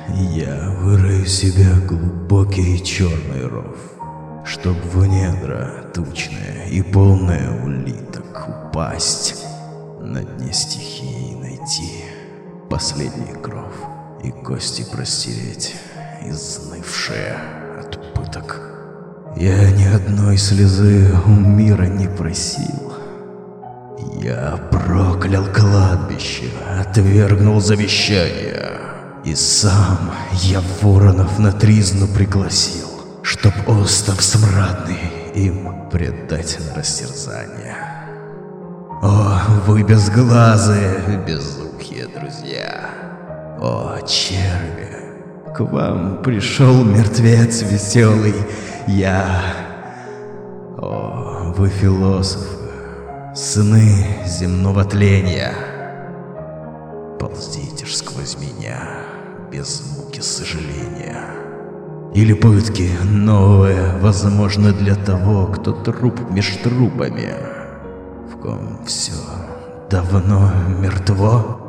Я вырою себе глубокий черный ров, чтоб в недра тучные и полные улиток упасть, на дне стихии найти последний кров и кости простереть, изнывшие от пыток. Я ни одной слезы у мира не просил. Я проклял кладбище, отвергнул завещание, и сам я воронов на тризну пригласил, чтоб остов смрадный им предать на растерзание. О, вы безглазые, безухие друзья! О, черви! К вам пришел мертвец веселый, я. О, вы философы, сыны земного тления, ползите ж сквозь меня без муки сожаления. Или пытки новые возможны для того, кто труп меж трупами, в ком все давно мертво.